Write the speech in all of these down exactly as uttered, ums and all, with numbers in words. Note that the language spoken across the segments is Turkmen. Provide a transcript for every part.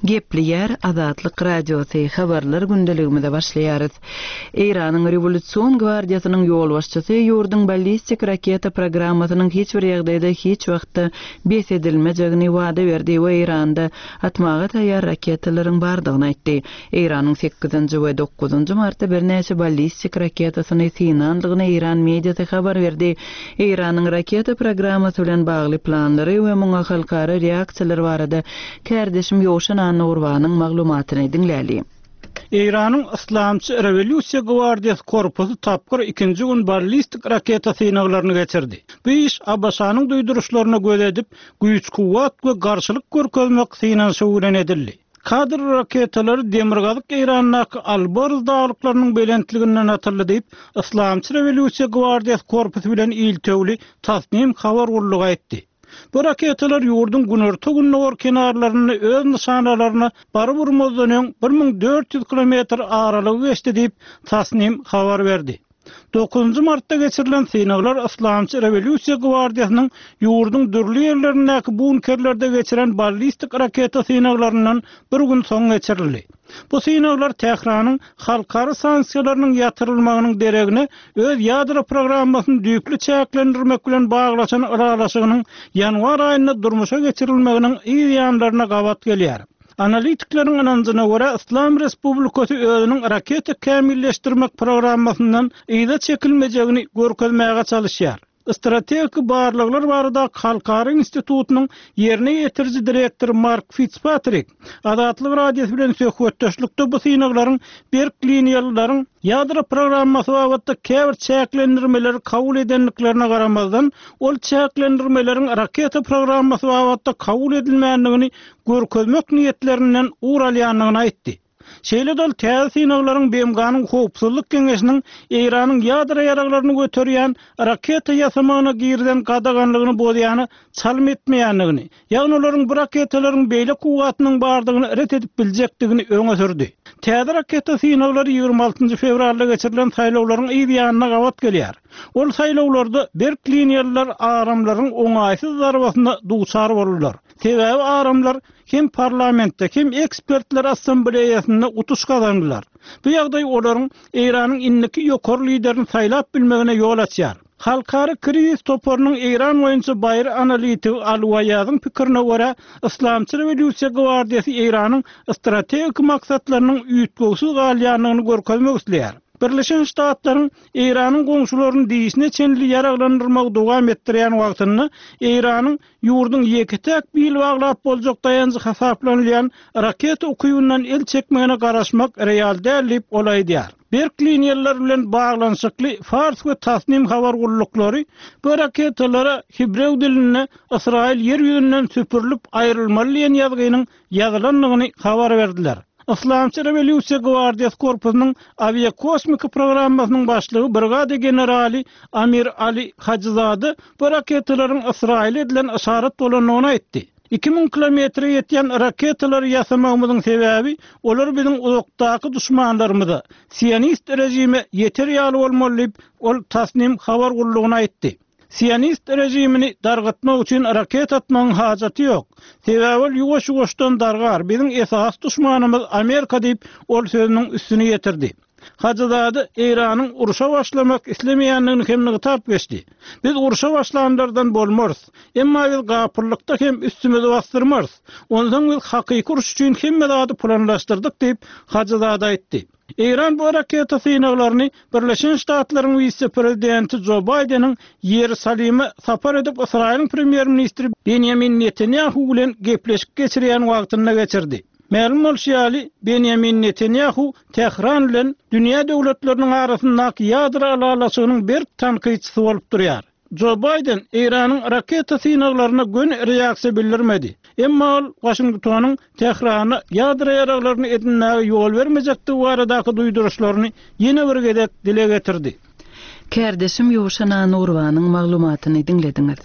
Gepli yer Azatlyk radiosu habarlar gündeligimizde başlaýarys. Iranyň Revolüsiýon gwardiýasynyň ýol başçysy ýurdun ballistik raketa programmasynyň hiç bir ýagdaýda hiç wagtda besedilmejegini wada berdi we Iranda atmaga taýýar raketalaryň bardygyny aýtdy. Iranyň sekizinji we dokuzunji martda bir näçe ballistik raketasyny synandygyny Iran mediasy habar berdi. Iranyň raketa programmasy bilen bagly planlary we muňa halkara reaksiýalar barada kärdeşim ýoşan Urwanyň maglumatyny dinläli. Iranyň Islamçy Revolüsiýa Gwardiýasy korpusy tapgyr ikinji gün ballistik raketa synaglaryny geçirdi. Bu iş A B S-nyň duýduruşlaryna göz edip, güýç kuwat we garşylyk görkezmek synanyşy bilen edildi. Kadr raketalary demirgazyk Iranyň Alborz daglyklarynyň belentliginden atyldy diýip Islamçy Revolüsiýa Gwardiýasy korpusy bilen iltewli tasnim habar urlugy aýtdy. Bu raketalar ýurdun günorta günnäwr kenarlaryny öz nişanalaryna bary vurmazdan bir ming dört ýüz kilometr aralygy geçdi diýip tasnim habar berdi. dokuzunji martda geçirilen synaglar Islamçy Revolüsiýa Gwardiýasynyň ýurdun dürli ýerlerindäki bunkerlerde geçiren ballistik raketa synaglarynyň bir gün soň geçirildi. Bu synaglar Tehranyň halkara sanksiýalarynyň ýatyrylmagynyň deregine öz ýadro programmasyny düýpli çäklendirmek bilen baglaşan aralaşygynyň ýanwar aýynda durmuşa geçirilmeginiň ýanlaryna gawat gelýär. Analitiklerin anancına göre İslam Respublikasy özüniň raketa kämilleşdirmek programmasyndan ýa-da çekilmejegini görkezmäge çalışýar. Strategik barlyklar barada Halkara institutunyň ýerine ýetirji direktor Mark Fitzpatrick Azatlyk radiosu bilen söhbetdeşlikde bu synaglaryň berkliniýallaryň ýadro programmasy babatda käbir çäklendirmeleri kabul edenliklerine garamazdan ol çäklendirmeleriň raketa programmasy babatda kabul edilmänligini görkezmek niýetlerinden uralýanlygyny aýtdy. Şeýle dol täze synaglaryň B M G-nyň howpsuzlyk keňeşiniň Iranyň ýadro ýaraglaryny göterýän raketa ýasamagyna girden gadaganlygyny bolýany çalym etmeýänligini, ýagny olaryň bu raketalaryň beýle kuwatynyň bardygyny ret edip biljekdigini öňe sürdi. Täze raketa synaglary ýygrimi altynjy fevralda geçirilen saýlawlaryň ýa-da gawat gelýär. Ol saýlawlarda berkliniýalar aramlaryň oňaýsyz zarbasyna duçar bolurlar. Sebebi aramlar hem parlamentde hem ekspertler assambleýasynda utuş kazandylar. Bu ýagdaý olaryň Iranyň inniki ýokary liderini saýlap bilmegine ýol açýar. Halkara kriz toparynyň Iran boýunça baýry analitik Al-Wayazyň pikirine görä, Islamçy Revolüsiýa Gwardiýasy Iranyň strategik maksatlarynyň üýtgüsiz galýanlygyny görkezmek isleýär. Birleşen Ştatlaryň Iranyň goňşularyny diýişine çenli ýaraglandyrmak dowam etdirýän wagtyny Iranyň ýurdun ýeketek bil baglap boljak dayanjy hasaplanýan raketa ukuyundan el çekmegine garaşmak real däl diýip olaýdýar. Berkliniýalar bilen baglanşykly Fars we tasnim habar guruluklary bu raketalara Hebrew diline Israil yer ýüzünden süpürilip aýrylmaly diýen ýazgynyň ýazylanlygyny habar berdiler. Islamçy Revolüsiýa Gwardiýasy korpusynyň aviakosmik programmasynyň başlygy brigada generali Amir Ali Hacızady bu raketalaryň Israil edilen aşarat bolanyny aýtdy. iki ming kilometre ýetýän raketalary ýasamagymyzyň sebebi olar biziň uzakdaky düşmanlarymyza Siyonist rejime ýeter ýaly bolmaly diýip ol tasnim habar gurulugyna aýtdy. Siyonist rejimini dargatmak üçin raket atmagyň hajaty ýok. Sebebi ýuwaş-ýuwaşdan dargar. Biziň esas düşmanymyz Amerika diýip ol sözüniň üstüne ýetirdi. Hacızady Iranyň uruşa başlamak islemeýänligini hemne tap geçdi. Biz uruşa başlananlardan bolmarys. Emma biz gapyrlykda hem üstümizi bastyrmarys. Ondan biz hakyky uruş üçin hemme zady planlaşdyrdyk diýip Hacızady aýtdy. Iran bu raketa synaglaryny Birleşen Ştatlaryň vice-prezidenti Joe Biden'in Ýerusalime sapar edip Israil'in premier ministri Benjamin Netanyahu bilen gepleşik geçirýän wagtyna geçirdi. Ma'lum bolýaly Benjamin Netanyahu Tehran bilen dünýä döwletleriniň arasyndaky ýadro alalaşygynyň bir tanqyçysy bolup durýar. Joe Biden Iranyň raketa synaglaryna gün reaksiýa bildirmedi. Emma ol Washingtonyň Tehrany ýadro ýaraglaryny edinmäge ýol bermejekdi baradaky duýduruşlaryny ýene bir gedek dile getirdi. Kärdeşim Ýoşan Urwanyň maglumatyny dinlediňiz.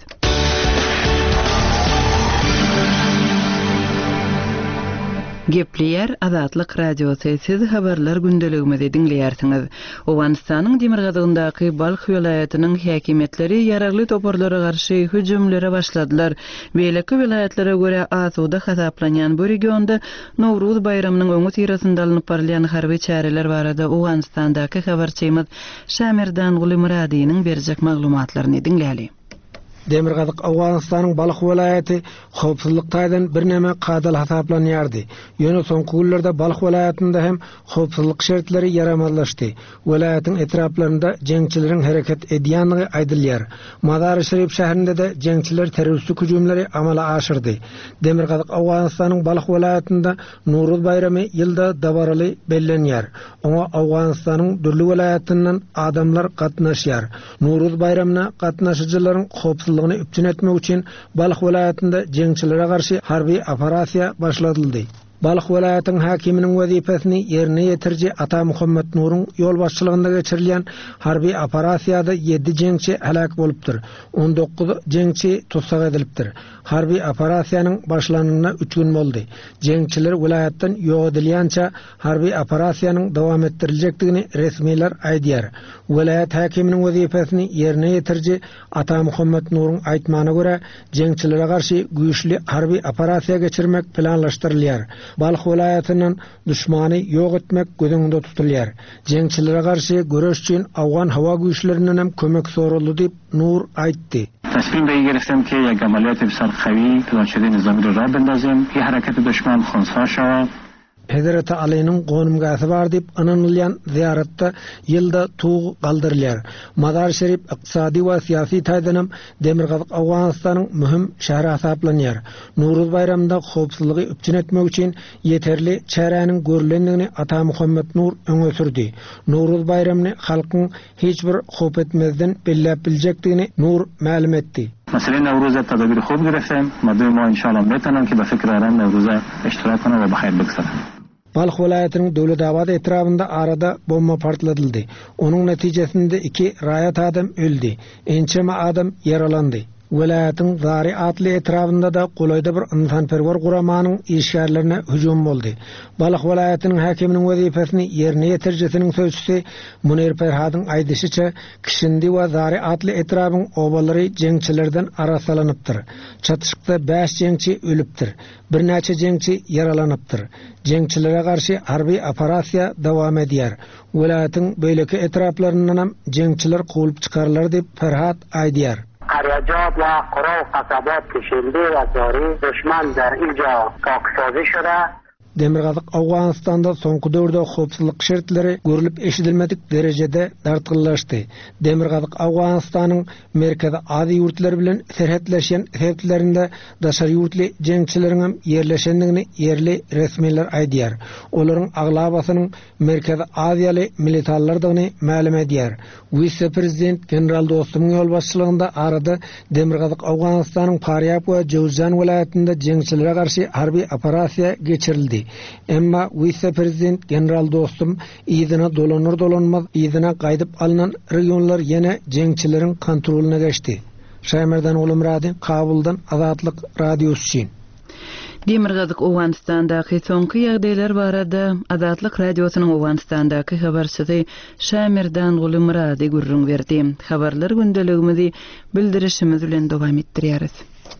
Gepleyer Azatlyk Radiosu siz habarlar gündeligimizde dinleýärsiňiz. Owganystanyň Demirgadygyndaky Balx welaýatynyň häkimetleri ýaragly toporlara garşy hüjümlere başladylar. Beýleki welaýatlere görä asuda hasaplanýan bu regionda Nowruz bayramynyň öňü tirasynda alınıp barylýan harby çäreler barada Owganystandaky habarçymyz Şamirdan Gulymuradynyň berjek maglumatlaryny dinläýäli. Demirgazyk Awganystanyň Balx welaýaty howpsuzlyk taýdan bir näme gadal hasaplanýardy. Ýöne soňky günlerde Balx welaýatynda hem howpsuzlyk şertleri ýaramazlaşdy. Welaýatyň etraplarynda jeňçileriň hereket edýänligi aýdylýar. Madar Şerif şäherinde de jeňçiler terroristlik hüjümleri amala aşyrdy. Demirgazyk Awganystanyň Balx welaýatynda Nowruz bayramy ýylda dabaraly bellenýär. Oňa Awganystanyň dürli welaýatyndan adamlar gatnaşýar. Nowruz bayramyna gatnaşyjylaryň howpsuzlygyny üpçün etmek üçin Balx welaýatynda jeňçilere garşy harby operasiýa başladyldy. Balx welaýatynyň hakiminiň wezipesini ýerine ýetirji Ata Muhammed Nuruň ýol başçylygynda geçirilýän harby operasiýada ýedi jeňçi halak bolupdyr. on dokuz jeňçi tutsak edilipdir. Harby operasiýanyň başlanynyna üç gün boldy. Jeňçiler welaýatdan ýok edilýänçe harby operasiýanyň dowam ettiriljekdigini resmiler aýdýar. Welaýat hakiminiň wezipesini ýerine ýetirji Ata Muhammed Nuruň aýtmanyna görä jeňçilere garşy güýçli harby operasiýa geçirmek planlaşdyrylýar. Balx welaýatynyň düşmany ýok etmek gözüňde tutulýar. Jeňçilere garşy göreş üçin Awgan hawa güýçlerinden hem kömek soruldy diýip Nur aýtdy. تصمیم به این گرفتم که یک عملیات بسیار قوی پلانشده نظامی رو راه بندازیم. یه حرکت دشمن خنثی شود. Hazreti Ali'nin gonumgasy bar diýip ananylýan ziyaratda ýylda tuğ galdyrylýar. Madar Şerif iqtisadi we syýasy taýdanam Demirgazyk Awganystanyň mühim şäheri hasaplanýar. Nowruz bayramynda howpsuzlygy üpçün etmek üçin ýeterli çäräniň görülendigini Ata Muhammed Nur öňe sürdi. Nowruz bayramyny halkyň hiç bir howp etmezden belläp biljekdigini Nur ma'lum etdi. مسئله نوروز تدابیر خوب گرفتیم. مردم ما انشاءالله میتونن که به فکر آرام نوروز اشتراک کنن و بخیر بگذرن. Balx welaýatynyň Döwletabad etrafynda arada bomba partladyldy. Onuň netijesinde iki raýat adam öldi. Ençeme adam yaralandy. Welaýatyň Zari atly etrafynda da golaýda bir insanperwer guramanyň işgärlerine hüjüm boldy. Balx welaýatynyň hakiminiň wezipesini ýerine ýetirjisiniň sözçüsi Munir Ferhadyň aýdyshyça Kişindi we Zari atly etrafyň obalary jeňçilerden arassalanypdyr. Çatışykda beş jeňçi ölüpdir. Bir näçe jeňçi yaralanypdyr. Jeňçilere garşy harby operasiýa dowam edýär. Welaýatyň beýleki etraplaryndan hem jeňçiler goýup çykarlar diýip Ferhat aýdýar. قریاجات و قرى و قصبات کشنده و زاری دشمن در اینجا پاکسازی شده. Demirgazyk Awganystanda soňky döwürde howpsuzlyk şertleri görülip eşidilmedik derejede dartyllaşdy. Demirgazyk Awganystanyň merkezi ady ýurtlar bilen serhetleşen sebeplerinde daşary ýurtly jeňçileriň hem ýerleşendigini ýerli resmiler aýdýar. Olaryň aglabasynyň merkezi Aziýaly militarlardygyny ma'lum edýär. Vice-prezident general Dostumyň ýol başçylygynda arada Demirgazyk Awganystanyň Paryap we Jowzjan welaýatynda jeňçilere garşy harby operasiýa geçirildi. Emma vice-prezident general Dostum ýygyna dolanır dolanmaz ýygyna gaýdyp alynan regionlar ýene jeňçileriň kontrolyna geçdi. Şaýmerdan Gulymurady, Kabuldan Azatlyk radiosu üçin. Demirgazyk Owganystandaky soňky ýagdaýlar barada Azatlyk radiosynyň Owganystandaky habarçysy Şaýmerdan Gulymurady gurrun berdi. Habarlar gündeligimizi bildirişimiz bilen dowam etdirýäris.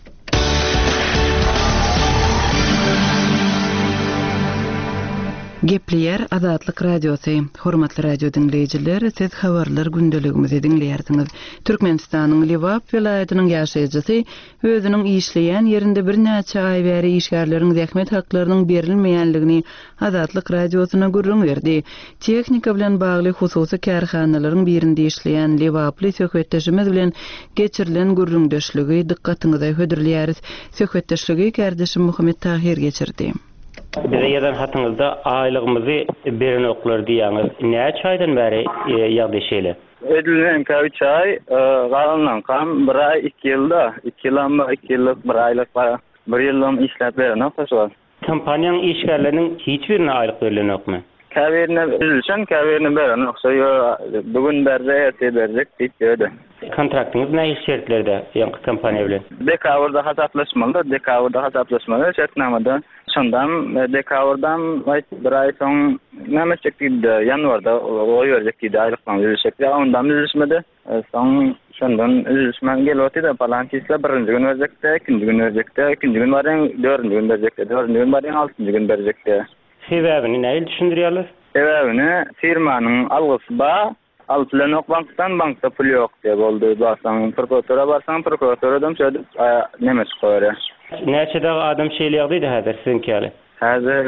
Gepleyer Azatlyk Radiosu. Hormatly radio dinleýijiler, siz habarlar gündeligimizi dinleýärsiňiz. Türkmenistanyň Liwap welaýatynyň ýaşaýjysy özüniň işleýän ýerinde bir näçe aý bäri işgärleriň zähmet haklarynyň berilmeýänligini Azatlyk Radiosyna gurrun berdi. Tehnika bilen bagly hususy kärhanalaryň birinde işleýän Liwaply söhbetdeşimiz bilen geçirilen gurrundeşligi dikkatiňize hödürlýäris. Söhbetdeşligi kardeşim Muhammed Tahir geçirdi. Bize ýazan hatyňyzda aýlygymyzy beren oklar diýýäňiz. Näçe aýdan bäri ýagdaşeýle? Ödülgen ka üç ay, galandan kam bir ay iki ýylda, iki ýylam iki ýyllyk bir aýlyk bir ýyllym işläp beren oklar. Kompaniýaň işgärleriniň hiç birine aýlyk berilenokmy? Käberine üzülşen, käberine beren oksa bugün berre ýete berjek diýip ýöde. Kontraktyňyz näme şertlerde ýa-da kompaniýa bilen? Dekabrda hasaplaşmaly, dekabrda hasaplaşmaly, şertnamada Şondan dekabrdan bir ay soň näme çekdi yanwarda o ýerjekdi aýlykdan ýürüşekdi. Ondan ýürüşmedi. Soň şondan ýürüşmän gelýärdi da balantisler birinji gün berjekdi, ikinji gün berjekdi, ikinji gün barýan dördüncü gün berjekdi, dördüncü gün barýan altıncı gün berjekdi. Sebäbini näil düşündirýärler? Sebäbini firmanyň algysy ba, altylan ok bankdan bankda pul ýok diýip boldy. Barsaň prokuratura barsaň prokuratoradan şöyle näme çykarýar. Näçe adam şeýleýärdi häzir sizinkäle? Häzir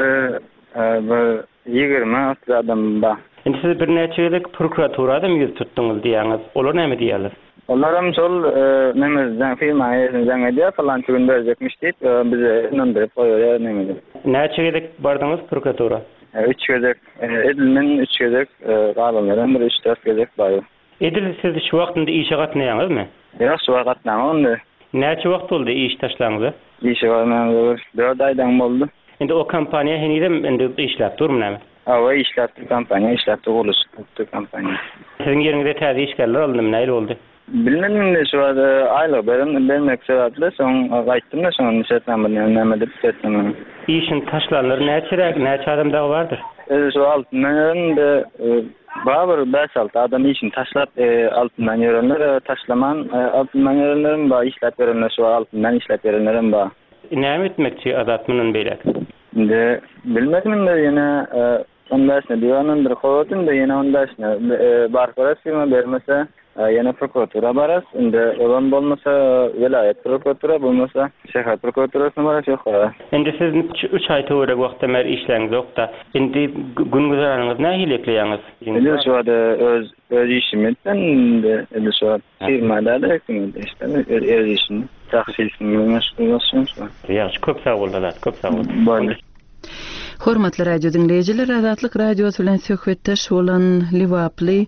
ýygrimi otuz adam ba. Indi siz bir näçelik prokuraturada mı ýüz tutduňuz diýäňiz? Olar näme diýerler? Olaram şol nämezden firmaýa ýaňa diýär falan gün berjekmiş diýip bize inandyryp goýýar näme diýip. Näçelik bardyňyz prokuratura? üç gezek, Edilmen üç gezek, galanlaran bir üç dört gezek bar. Edil siz şu wagtynda işe gatnaýaňyzmy? Ýa, şu wagt gatnaýam. Näçe wagt boldy iş taşlaňyzy? İşe gatnaýam dört aýdan boldy. Indi o kompaniýa henide indi işläp durmamy? Awa işläpdi kompaniýa, işläpdi guruluşdy kompaniýa. Siziň ýeriňizde täze işgärler aldymy, näil boldy? Bilmedim de şu wagt aýlyk beren bermek sebäpli soň gaýtdym da soň nişetname näme diýip setdim. İşin taşlanlar näçe näçe adamda bardyr? Şu altından da babır beş altı adam işin taşlap altından yörenler taşlaman altından yörenlerin ba işlep verenler şu altından işlep verenlerin ba. Näme etmekçi adatmynyň beýlek? Inde bilmedim de ýene ondaşna diýanyn bir howatyn da ýene ondaşna barkara firma bermese ýene prokuratura baras, inde olan bolmasa vilayet prokuratura, bolmasa şäher prokuraturyna baras ýok. Indi siz üç aý töwerek wagtda mer işleňiz ýokda. Indi gün güzaraňyz näme hilekleýäňiz? Indi şu wagt öz öz işimden indi şu wagt firmada da işte öz işim tahsilini meşgul Ýaşy köp sag boldylar, köp sag boldy. Hormatly radio dinleýijiler, Azatlyk radiosu bilen söhbetdeş bolan Liwaply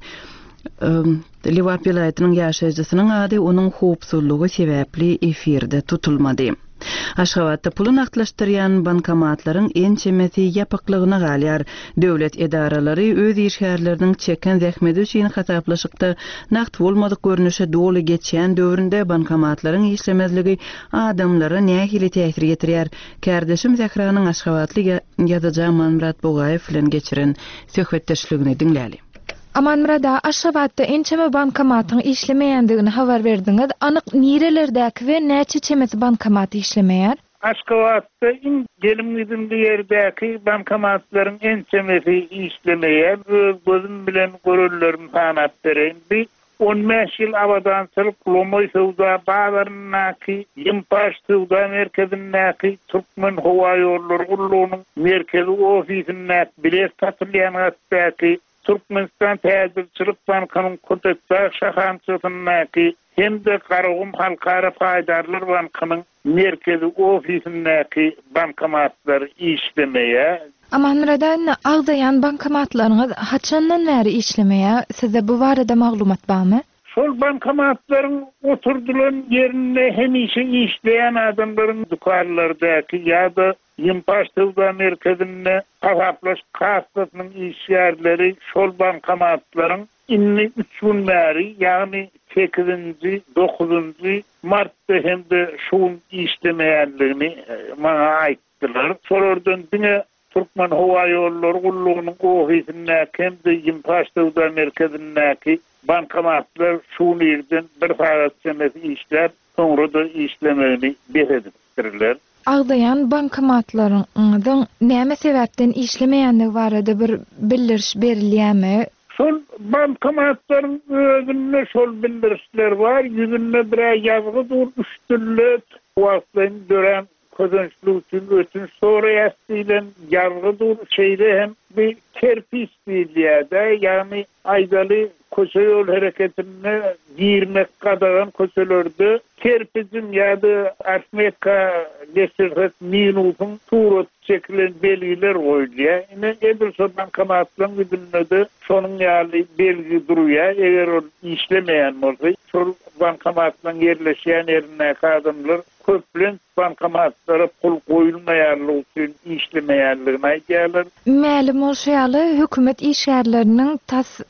Liwap vilayatynyň ýaşaýjysynyň ady onuň howpsuzlygy sebäpli efirde tutulmady. Aşgabatda pulun aklaşdyrýan bankomatlaryň en çemeti ýapyklygyna galýar. Döwlet edaralary öz işgärleriniň çeken zähmeti üçin hataplaşykda nakt bolmadyk görnüşe doly geçýän döwründe bankomatlaryň işlemezligi adamlara nähili täsir getirýär. Kärdeşim Zahranyň Aşgabatly ýazyjy Murat Bogaýew bilen geçiren söhbetdeşligini dinläli. Amanmrada Aşgabatda ençeme bankomatyň işlemeýändigini habar berdiňiz. Anyk nerelerdäki we näçe çemeti bankomat işlemeýär? Aşgabatda in gelimizin ýerdäki bankomatlaryň ençemesi işlemeýär. Gözüm bilen görürlerim sanap berendi. on beş ýyl abadançylyk Lomoy Sowda bazarynyňky Ýympaş Sowda merkezindäki Türkmen Howa ýolları gurulunyň merkezi ofisinde bilet satylýan gatdaky Türkmenistan Täzirçilik Bankynyň Kotekçak şahançysyndaky hem-de Garagum Halkara Paýdarlar Bankynyň merkezi ofisindäki bankomatlar işlemeýär. Amanmradan agdaýan bankomatlaryňyz haçandan bäri işlemeýär? Size bu barada maglumat barmy? Şol bankomatlaryň oturdulan ýerinde hemişe işleýän adamlaryň dukanlardaky ýa-da Ýympaş Sowda merkezinde tahaplaş kastasynyň işgärleri şol bankomatlaryň inni üç gün bäri, ýagny sekizinji dokuzunji martda hem-de şol işlemeýänligini maňa aýtdylar. Şolardan diňe Türkmen Howa ýolları gurulunyň ofisinde hem-de Ýympaş Sowda merkezindäki bankomatlar şol ýerden bir saat çemesi işler, soňra da işlemegini beredipdirler. Agdaýan bankomatlaryň näme sebäpden işlemeýändigi barada bir bildiriş berilýärmi? Şol bankomatlaryň özünde şol bildirişler bar, ýüzünde bir ýazgy dur, üç türlü wagtdan dören közünçlük üçin ötünç soraýasylan ýazgy dur, şeýle hem bir terpis diýilýär, ýagny aýdaly köşe ýol hereketini girmek kadagan köşelerde terpizim ýa-da artmetka geçirhet minutun turut çekilen belgiler goýulýar. Ine edilse bankomatlaryň ýüzünde şonuň ýaly belgi durýar. Eger o işlemeýän bolsa, şol bankomatlaryň ýerleşýän ýerine adamlar köplen bankomatlara pul goýulmaýanlygy üçin işlemeýänligini aýdýarlar. Ma'lum bolşaýaly hökümet işgärleriniň tas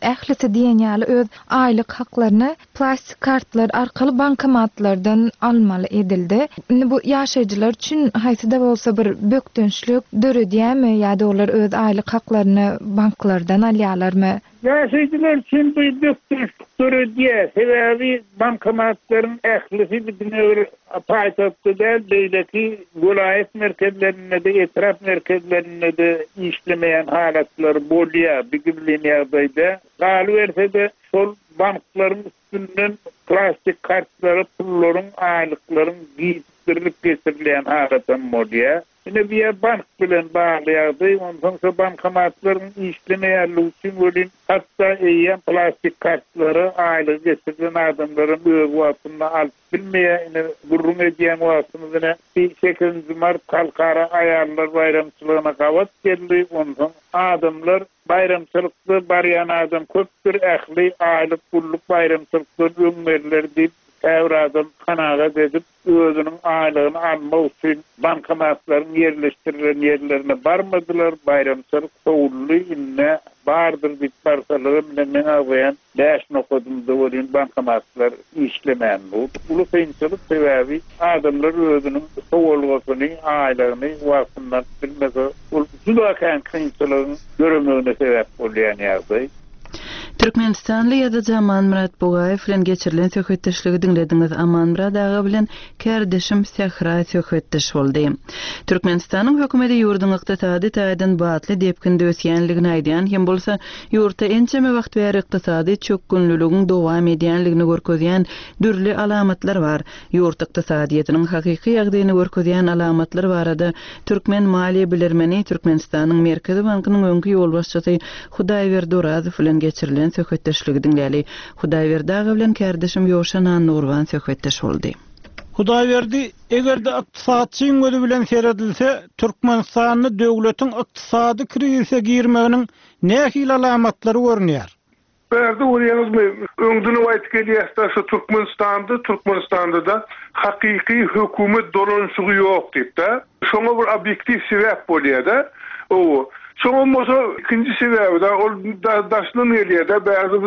ählisi diýen ýaly öz aýlyk haklaryny plastik kartlar arkaly bankomatlardan almaly edildi. Indi bu ýaşaýjylar üçin haýsy-da bolsa bir bökdünçlük döredýärmi ýa-da olar öz aýlyk haklaryny banklardan alýarlarmy? Yaşayıcılar için bir döktürüktürü diye sebebi bankomatların ehlisi bütünü payitahtı da beydeki vilayet merkezlerine de etraf merkezlerine de işlemeyen halatları bolya bir gibilini yağdaydı. Galıverse de sol bankların üstünden plastik kartları, pulların, aylıkların giydirilip getirilen halatan bolya. Yine bir bank bilen bağlayadı. Ondan sonra bankomatların işlemeyerliği için ölün hatta eğen plastik kartları aylık getirilen adamların öğü vasını alıp bilmeye yine gurrun ediyen vasını yine bir sekizinci Mart Halkara Ayarlar Bayramçılığına kavat geldi. Ondan adamlar bayramçılıklı barayan adam köptür ehli aylık kulluk bayramçılıklı ünverler deyip Evradan kanaga edip özünün aylığını alma için bankomatların yerleştirilen yerlerine barmadılar. Bayramçılık soğullu inne bardır bit parçaları men avayan beş nokadımda olan bankomatlar işlemeyen bu. Ulu kıyınçılık sebebi adamlar özünün soğulgasını, aylığını vasından bilmese zulakan kıyınçılığın görümlüğüne sebep olayan yazdı. Türkmenistanlı ýa-da Aman Murat Bogaýew bilen geçirilen söhbetdeşligi dinlediňiz. Aman Murat aga bilen kardeşim Sehra söhbetdeş boldy. Türkmenistanyň hökümeti ýurdun ykdysady taýdan batly depkinde ösýänligini aýdýan hem bolsa ýurtda ençeme wagt bäri ykdysady çökgünlüligiň dowam edýänligini görkezýän dürli alamatlar bar. Ýurt ykdysadyýetynyň hakyky ýagdaýyny görkezýän alamatlar barada Türkmen Maliýe Bilermeni Türkmenistanyň Merkezi Bankynyň öňkü ýolbaşçysy Hudaýberdi Orazow bilen geçirilen söhbetdeşligi dinläli. Hudaýberdi aga bilen kardeşim Ýoşan Nurwan söhbetdeş boldy. Hudaýberdi, egerde ykdysadyň öňü bilen seredilse, Türkmenistanyň döwletiň ykdysady krizise girmeginiň nähil alamatlary görnýär? Berdi urýanysmy, öňdüni aýtyp gelýärdi, şu Türkmenistanda, Türkmenistanda da hakyky hökümet dolanşygy ýok diýip-de. Şoňa bir objektiv sebäp bolýar-da. O Son mozo ikinci sebebi de o daşnın eliye de bazı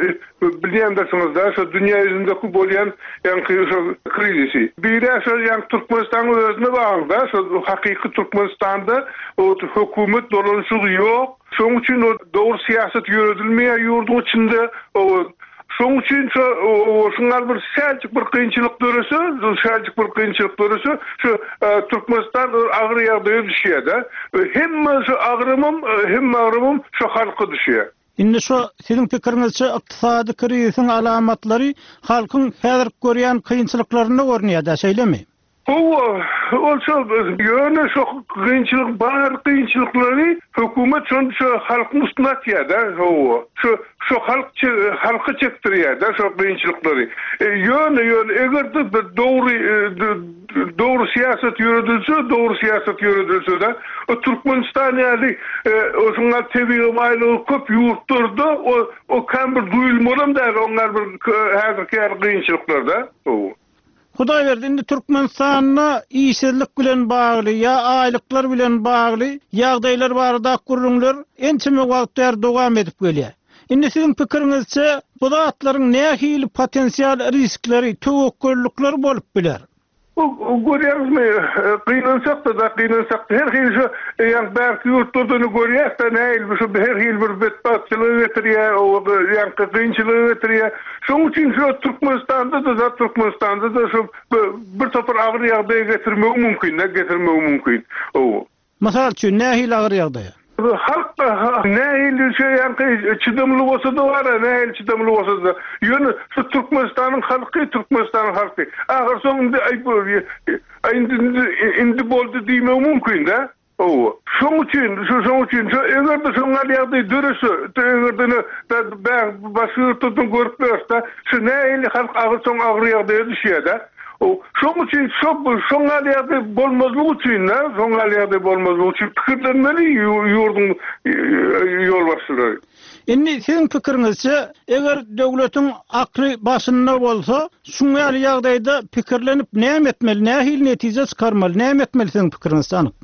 bilen dersiniz da şu dünya yüzündeki bolyan yani şu krizisi. Bir de şu yani Türkmenistan'ın özüne bağlı şu hakiki Türkmenistan'da o hükümet dolanışığı yok. Şunun için o doğru siyaset yürütülmeye yurdun içinde o Şoň üçin şu şunlar bir selçik bir kynçylyk döresi, selçik bir kynçylyk döresi şu Türkmenistan agyr ýagdaýa düşýär. Hemme şu agrymym, hemme agrymym şu halka düşýär. Indi şu sizin pikiriňizçe ykdysady krizisiň alamatlary halkyň häzir görýän kynçylyklaryny görnýär-da, şeýlemi? O, olsa ýöne şu kynçylyk, bar kynçylyklary hökümet şu halkyň üstüne atýar-da, o. Şu şu halk halkı çektirýär da şu kynçylyklary. Ýöne ýöne egerde dogry dogry siýasat ýürüdülse, dogry siýasat ýürüdülse de o Türkmenistan ýaly oşuňa tebigy maýlygy köp ýurtlarda o o kam bir duýulmadan da onlar bir häzirki kynçylyklarda. O. Hudaýberdi, indi Türkmenistanyna işsizlik bilen bagly ýa aýlyklar bilen bagly ýagdaýlar barada gurrunlar ençeme wagtlar dowam edip gelýär. Indi sizin pikiriňizçe bu zatlaryň nähili potensial riskleri, töwekküllükleri bolup biler? Görýäňizmi, gynansak da gynansak her hili şu ýa belki ýurtlardan görýär da näil şu her hili bir betbatçylyk getirýär, o ýa kynçylyk getirýär. Şoň üçin şu Türkmenistanda da zat Türkmenistanda da şu bir tapar agyr ýagdaýa getirmek mümkin, ne getirmek mümkin. O. Masal üçin nähili agyr ýagdaýa? Halk nähili şey yani çydymly bolsa da var, nähili çydymly bolsa da. Ýöne şu Türkmenistanyň halky, Türkmenistanyň halky. Agyr soňda aýp indi indi boldy diýmek mümkin da. O. Şoň üçin, şu şoň üçin egerde şoňa ýagdaý döresi, egerde da başy tutun görüp berse, şu nähili halk agyr soň agyr ýagdaýa düşýär da. O şoň üçin şop şoňa ýagdaý bolmazlygy üçin, şoňa ýagdaý bolmazlygy üçin pikirlenmeli ýurdun ýolbaşçylary. Indi sizin pikiriňizçe, eger döwletiň akly başynda bolsa, şuňa ýagdaýda pikirlenip näme etmeli, nähili netije çykarmaly, näme etmeli sizin pikiriňizçe?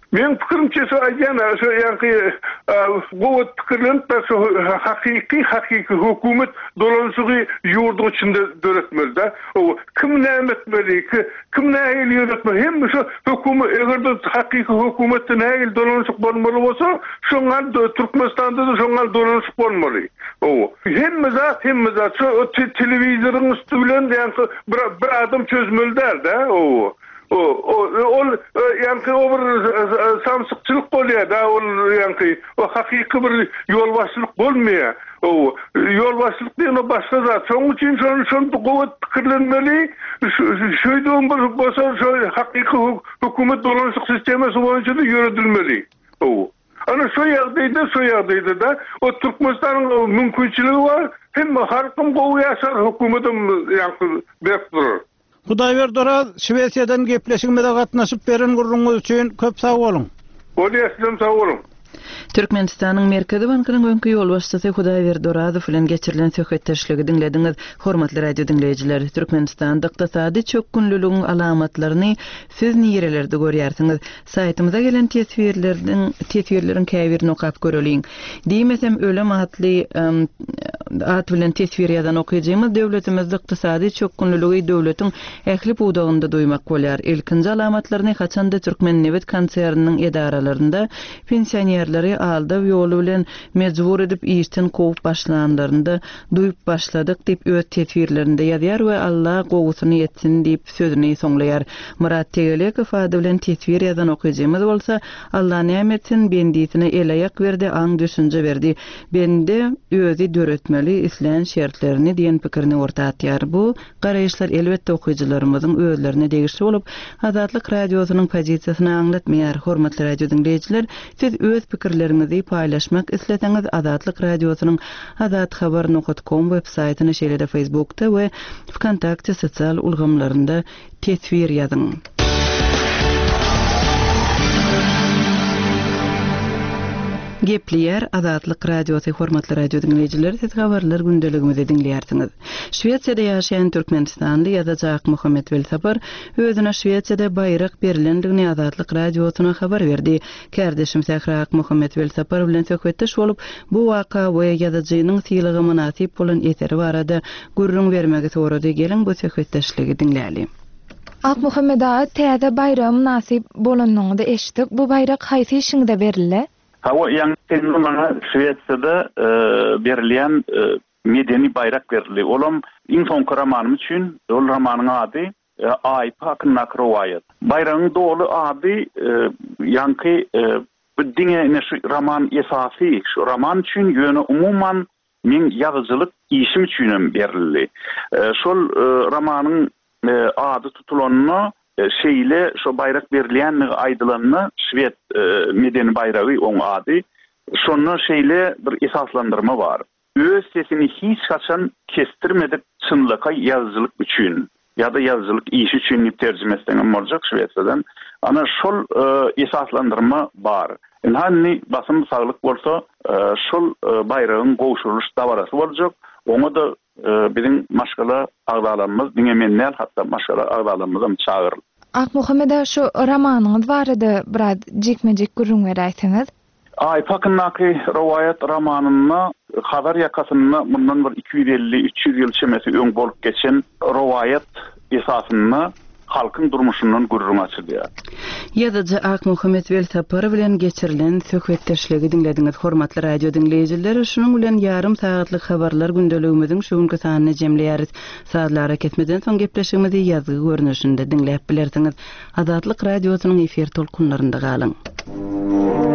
Men pikirimçe şu ayana şu yani bu pikirlen şu hakiki hakiki hükümet dolanışığı yurdun içinde döretmeli. O kim ne etmeli ki kim ne yönetmeli hem şu hükümet eğer de hakiki hükümet ne dolanışık bolmalı olsa şundan Türkmenistan'da da şundan dolanışık bolmalı. O hem zat hem zat şu televizyonun üstünden yani bir adam çözmeli der o O o o yani o bir samsıkçılık oluyor da o yani o hakiki bir yolbaşçılık olmuyor. O yolbaşçılık diye başka zat. Onun için şu şu kuvvet fikirlenmeli. Şöyle bir başka şu hakiki hükümet dolanışık sistemi boyunca da yürütülmeli. O ana şu yerdeydi şu yerdeydi da o Türkmenistan'ın mümkünçülüğü var. Hem halkın bu yaşar hükümetin yani bekliyor. Hudaýber Doraz, Şweýsiýadan gepleşigime de gatnaşyp beren gurruňyz üçin köp sag bolun. Bolýarsam sag bolun. Türkmenistanyň Merkezi Bankynyň öňkü ýol başçysy Hudaýber Dorazow bilen geçirilen söhbetdeşligi dinlediňiz. Hormatly radio dinleýijiler, Türkmenistanda ykdysady çökünlülügiň alamatlaryny siz nirelerde görýärsiňiz? Saýtymyza gelen tesbirlerden tesbirleriň käbirini okap göreliň. Diýmesem ölem atly at bilen tesbir ýazan okujymyz döwletimizde ykdysady çökünlüligi döwletiň ähli budagynda duýmak bolýar. Ilkinji alamatlaryny haçanda Türkmen Newet konserniň edaralarynda pensionerleri aldyp ýolu bilen mejbur edip işden kovup başlananlarynda duýup başladyk diýip öz tesbirlerinde ýazýar we Allah gowusyny ýetsin diýip sözüni soňlaýar. Murat Tegelekow ady bilen tesbir ýazan okujymyz bolsa Allah nämetsin bendisine elaýak berdi, aň düşünje berdi. Bende özü döretmeli islen şertlerini diýen pikirini ortatýar. Bu garaýşlar elbetde okujylarymyzyň özlerine degişli bolup, Azatlyk radiosynyň pozisiýasyny aňlatmaýar. Hormatly radio dinleýijiler, siz öz pikirlerinizi paylaşmak isleseňiz Azatlyk radiosynyň azat habar nokta com web saýtyny şeýle-de Facebook'ta we Wkontakte sosial ulgamlarynda tesbir ýazyň. Gepleyer Azatlyk radiosy hormatly radio dinleýijiler, siz habarlar gündeligimizi dinleýärsiňiz. Şweýsiýada ýaşaýan Türkmenistanly ýazajak Muhammed Welsapar özüne Şweýsiýada baýrak berilendigini Azatlyk radiosyna habar berdi. Kardeşim Sahrak Muhammed Welsapar bilen söhbetdeş bolup, bu waka we ýazajynyň sylygy münasip bolan eseri barada gurrun bermegi sorady. Gelin bu söhbetdeşligi dinläýäli. Ak Muhammed ağa täze bayram münasip bolanyňyzy eşitdik. Bu bayrak haýsy işiňde berildi? Hava yang tenumana Şweýsiýada berilen medeni bayrak berildi. Olam iň soňky romanym üçin, ol romanyň ady Ay Paknak Rowaýat. Bayragyň dolu ady ýanky bu diňe şu roman esasy, şu roman üçin ýöne umuman men ýazyjylyk işim üçin berildi. Şol romanyň ady tutulanyny şeýle şu bayrak berilen aýdylanyny Şwed medeni bayragy oň ady şonu şeýle bir esaslandyrma bar. Öz sesini hiç kaçan kestirmedip çynlyka ýazyjylyk üçin ýa-da ýazyjylyk iş üçin terjimesinden morjak Şweýsiýadan ana şol esaslandyrma bar. Hanni basym saglyk bolsa şol bayragyň gowşuruş dabarasy boljak. Oňa da bizim maşgala agdalanmaz, diňemenler hatda maşgala agdalanmazam çağırıl. Ak Muhammed şu romanyňyz barada biraz jekmejek gurrun beräýsiňiz. Ay Paknak Rowaýat romanyny habar ýakasyny bundan bir iki yüz elli üç yüz ýyl çemesi öň bolup geçen rowaýat esasyny halkyň durmuşyndan gurrun açylýar. Ýazyjy Ak Muhammed Welsapar bilen geçirilen söhbetdeşligi dinlediňiz. Hormatly radio dinleýijiler, şunuň bilen ýarym saatlyk habarlar gündeligimiziň şu günkü sanyny jemleýäris. Saatlara ketmeden soň gepleşigimizi ýazgy görnüşinde dinläp bilersiňiz. Azatlyk radiosynyň efir tolkunlarynda galyň.